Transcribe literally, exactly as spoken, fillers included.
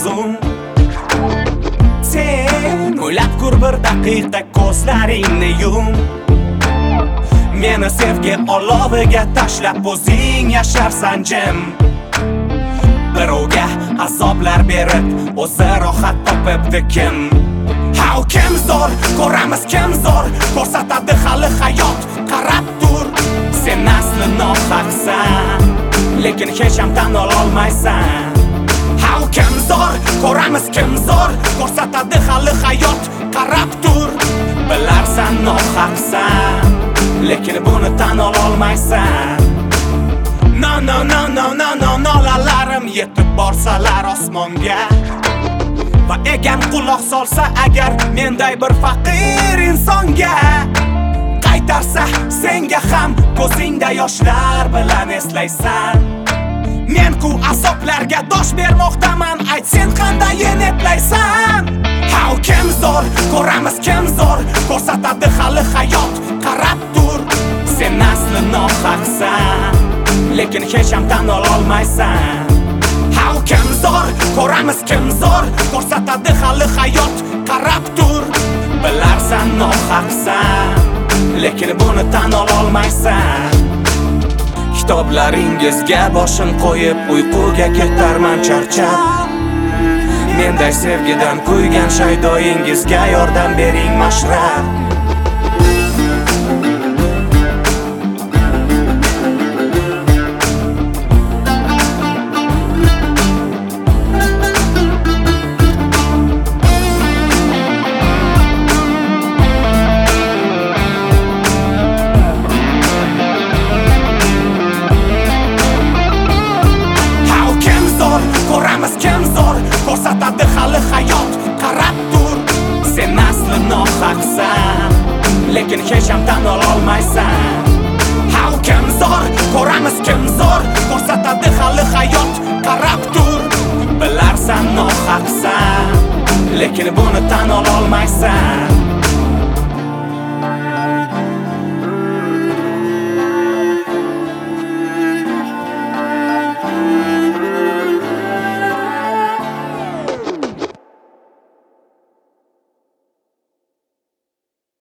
orzum. Sen o'ylab ko'r bir daqiqa ko'zlaringni yum. Meni sevgi oloviga tashlab o'zing yasharsan jim. Birovga azoblar berib o'zi rohat topibdi kim? How kim zo'r, ko'ramiz kim zo'r, ko'rsatadi hali hayot, qarab tur. Sen asli nohaqsan, lekin hech ham tan ololmaysan. How kim zo'r, ko'ramiz kim zo'r, ko'rsatadi hali hayot, qarab tur. Bilarsan nohaqsan, lekin buni tan ololmaysan. No no no no no no nolalarim yetib borsalar osmonga, va egam quloq solsa agar menday bir faqir insonga, qaytarsa senga ham ko'zingda yoshlar bilan eslaysan. Men ku azoblarga dosh bermoqdaman, ayt sen qanday eneplaysan? How kim zo'r, ko'ramiz kim zo'r, ko'rsatadi hali hayot, qarab tur. Sen asli nohaqsan, lekin hech ham tan ololmaysan. How kim zo'r, ko'ramiz kim zo'r, ko'rsatadi hali hayot, qarab tur. Bilarsan nohaqsan, lekin buni tan ololmaysan. Kitoblaringizga boshim qo'yib uyquga ketarman charchab. Menday sevgidan kuygan shaydoyingizga yordam bering mashrab. Ko'rsatadi hali hayot, qarab tur. Sen asli nohaqsan, lekin hech ham tan ololmaysan. How kim zo'r, ko'ramiz kim zo'r, ko'rsatadi hali hayot, qarab tur. Bilarsan nohaqsan, lekin buni tan ololmaysan.